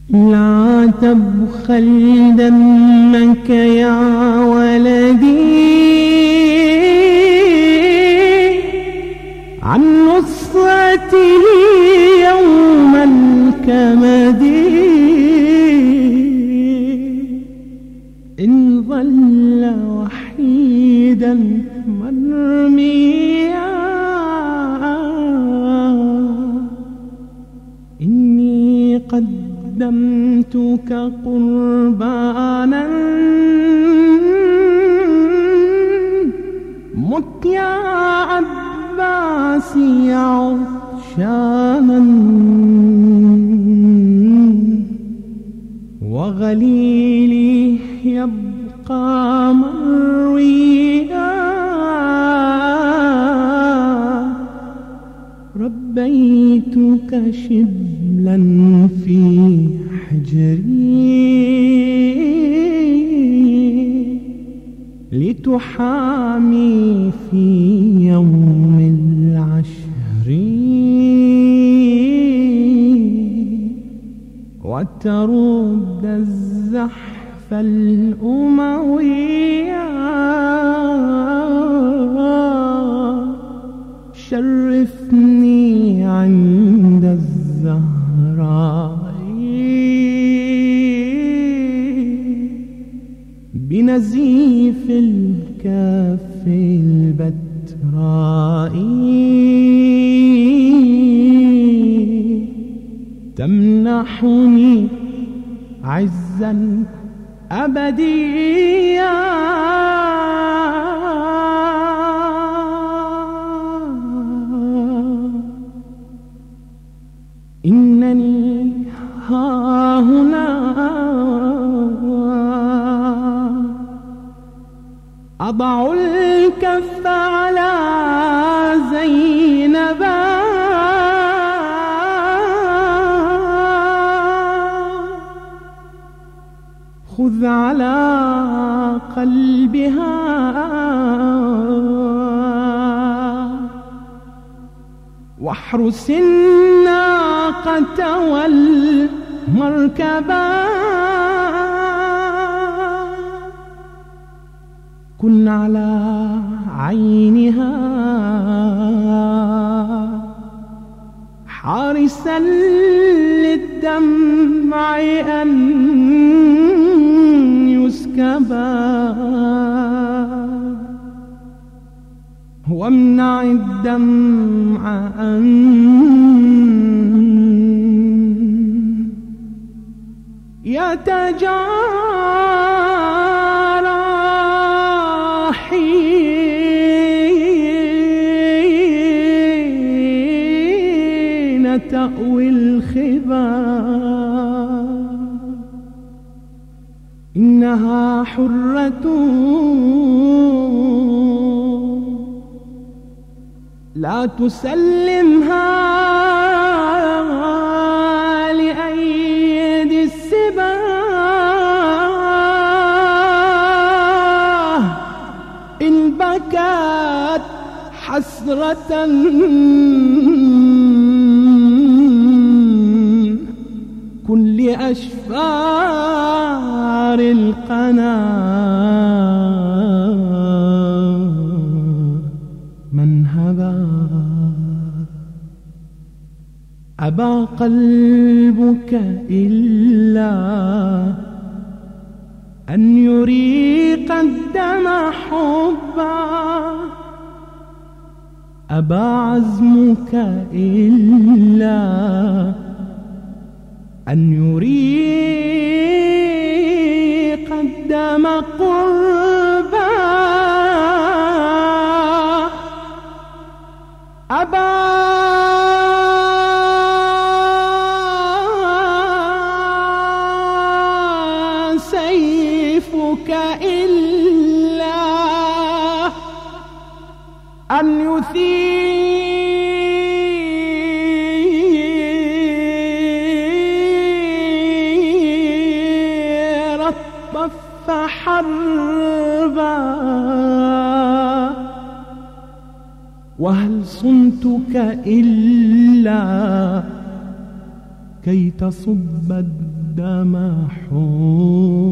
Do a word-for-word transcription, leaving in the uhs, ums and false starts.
لا تبخل دمك يا ولدي عن نصرته يوم الكمد، إن ظل وحيدا مرميا إني قدمتك قربانا مت يا عباسي عطشانا، وغليلي يبقى مرويا ربيتك شبلا في حجري لتحامي في يوم العشر وترد الزحف الأموي. شرفني عند الزهراء بنزيف الكف البتراء، تمنحني عزا أبديا إنني ها هنا أضع الكف على زينب خذ على قلبها واحرس الناقة والمركبة، كن على عينها حارسا للدمع أن يسكبا، وامنع الدمع أن يتجارى حين تأوي الخبا، إنها حرة لا تسلمها لأيدي السباه، إن بكت حسرة كن لأشفار القنا منهبا، أبى قلبك إلا أن يريق الدم حبا، أبى عزمك إلا أن يريق الدم قربا، أبى سيفك إلا أن يثير الطف حربا، وهل صنتك إلا كي تصب قدم حور